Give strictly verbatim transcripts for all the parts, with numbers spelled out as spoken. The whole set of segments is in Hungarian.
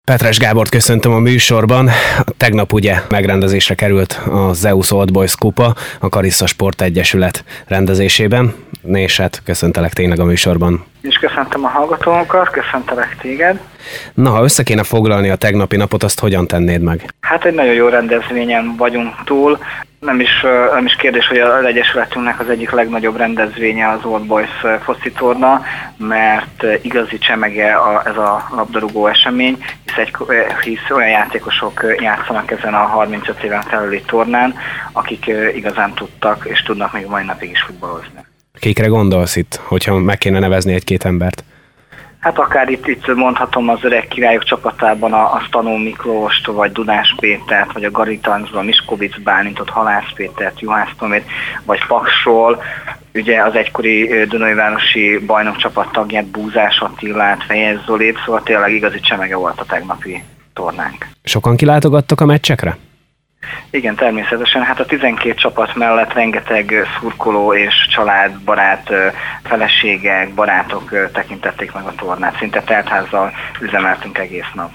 Petres Gábort köszöntöm a műsorban. Tegnap ugye megrendezésre került a Zeus Old Boys kupa a Karissa Sport Egyesület rendezésében. És hát köszöntelek tényleg a műsorban. És köszöntöm a hallgatókat, köszöntelek téged. Na, ha össze kéne foglalni a tegnapi napot, azt hogyan tennéd meg? Hát egy nagyon jó rendezvényen vagyunk túl. Nem is, nem is kérdés, hogy az Egyesületünknek az egyik legnagyobb rendezvénye az Old Boys foci torna, mert igazi csemege a, ez a labdarúgó esemény, hisz, egy, hisz olyan játékosok játszanak ezen a harmincöt éven felüli tornán, akik igazán tudtak és tudnak még mai napig is futballozni. Kikre gondolsz itt, hogyha meg kéne nevezni egy-két embert? Hát akár itt, itt mondhatom az Öreg Királyok csapatában a, a Stanó Miklóst, vagy Dudás Pétert, vagy a Garitancról, Miskovic Bálintot, Halász Pétert, Juhász Tomét, vagy Paksról, ugye az egykori Dunajvárosi bajnok csapat tagját, Búzás Attilát, Fejez Zolét, szóval tényleg igazi csemege volt a tegnapi tornánk. Sokan kilátogattak a meccsekre? Igen, természetesen. Hát a tizenkét csapat mellett rengeteg szurkoló és családbarát, feleségek, barátok tekintették meg a tornát. Szinte teltházzal üzemeltünk egész nap.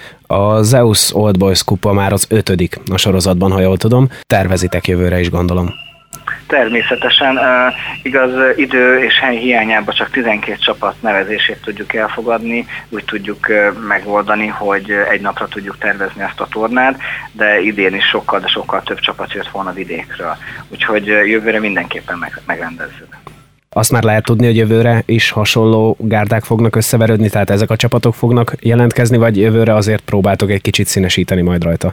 A Zeus Old Boys kupa már az ötödik a sorozatban, ha jól tudom. Tervezitek jövőre is, gondolom. Természetesen, uh, igaz, idő és hely hiányában csak tizenkét csapat nevezését tudjuk elfogadni, úgy tudjuk uh, megoldani, hogy egy napra tudjuk tervezni ezt a tornát, de idén is sokkal, de sokkal több csapat jött volna vidékről. Úgyhogy uh, jövőre mindenképpen meg, megrendezzük. Azt már lehet tudni, hogy jövőre is hasonló gárdák fognak összeverődni, tehát ezek a csapatok fognak jelentkezni, vagy jövőre azért próbáltok egy kicsit színesíteni majd rajta?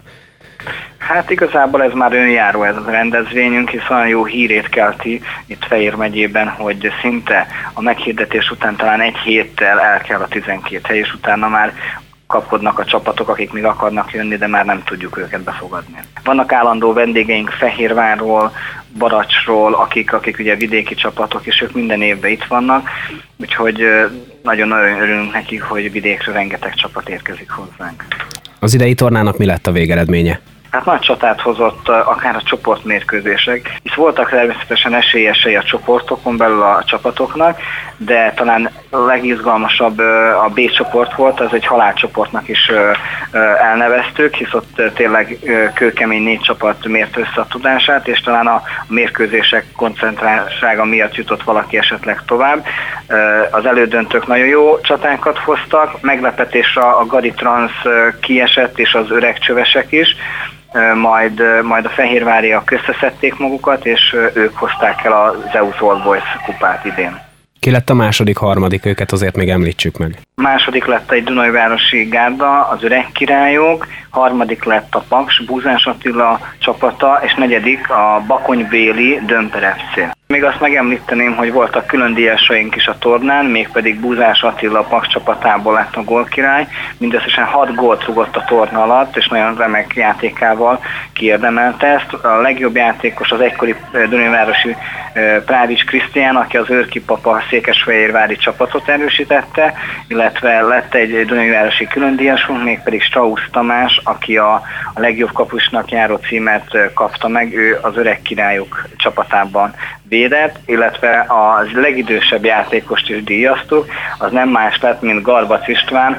Hát igazából ez már önjáró ez a rendezvényünk, hisz olyan jó hírét kelti itt Fejér megyében, hogy szinte a meghirdetés után talán egy héttel el kell a tizenkét hely, és utána már kapkodnak a csapatok, akik még akarnak jönni, de már nem tudjuk őket befogadni. Vannak állandó vendégeink Fehérvárról, Baracsról, akik, akik ugye vidéki csapatok, és ők minden évben itt vannak, úgyhogy nagyon-nagyon örülünk nekik, hogy vidékről rengeteg csapat érkezik hozzánk. Az idei tornának mi lett a végeredménye? Hát nagy csatát hozott akár a csoportmérkőzések, hisz voltak természetesen esélyesei a csoportokon belül a csapatoknak, de talán a legizgalmasabb a B csoport volt, az egy halálcsoportnak is elneveztük, hisz ott tényleg kőkemény négy csapat mért össze a tudását, és talán a mérkőzések koncentráltsága miatt jutott valaki esetleg tovább. Az elődöntők nagyon jó csatákat hoztak, meglepetésre a Garitrans kiesett, és az Öreg Csövesek is, Majd, majd a fehérváriak összeszedték magukat, és ők hozták el a Zeus Old Boys kupát idén. Ki lett a második, harmadik, őket azért még említsük meg. Második lett egy Dunajvárosi gárda, az Öreg Királyok, harmadik lett a Paks, Búzás Attila csapata, és negyedik a Bakonybéli Dömper ef cé. Még azt megemlíteném, hogy voltak külön díjasaink is a tornán, mégpedig Búzás Attila a Paks csapatából lett a gólkirály, mindösszesen hat gólt rúgott a torna alatt, és nagyon remek játékával kiérdemelte ezt. A legjobb játékos az egykori Dunajvárosi Právics Krisztián, aki az őrkipapa székesfehérvári csapatot erősítette, illetve lett egy Dunajvárosi különdíjasunk, mégpedig Strauss Tamás, aki a, a legjobb kapusnak járó címet kapta meg, ő az Öreg Királyok csapatában védett, illetve a legidősebb játékost is díjaztuk, az nem más lett, mint Garbac István,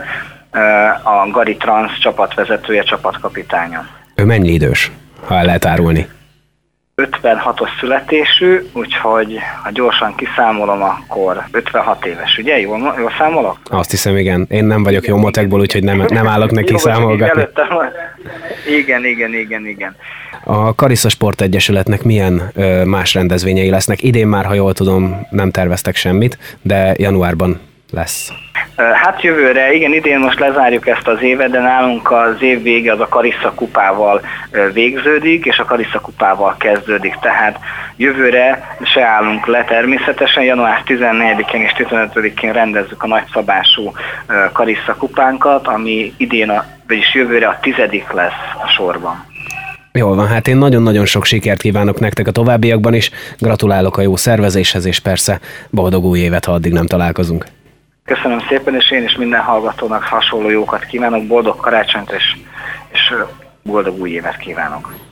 a Garitrans csapatvezetője, csapatkapitánya. Ő mennyi idős, ha el lehet árulni? ötvenhatos születésű, úgyhogy ha gyorsan kiszámolom, akkor ötvenhat éves, ugye? Jól, jól számolok? Azt hiszem, igen. Én nem vagyok jó matekból, úgyhogy nem, nem állok neki számolgatni. Igen, igen, igen, igen. A Karissa Sport Egyesületnek milyen ö, más rendezvényei lesznek? Idén már, ha jól tudom, nem terveztek semmit, de januárban lesz. Hát jövőre, igen, idén most lezárjuk ezt az évet, de nálunk az év vége az a Karissa kupával végződik, és a Karissa kupával kezdődik. Tehát jövőre se állunk le természetesen, január tizennegyedikén és tizenötödikén rendezzük a nagyszabású Karissa kupánkat, ami idén, a, vagyis jövőre a tizedik lesz a sorban. Jól van, hát én nagyon-nagyon sok sikert kívánok nektek a továbbiakban is, gratulálok a jó szervezéshez, és persze boldog új évet, ha addig nem találkozunk. Köszönöm szépen, és én is minden hallgatónak hasonló jókat kívánok, boldog karácsonyt és, és boldog új évet kívánok.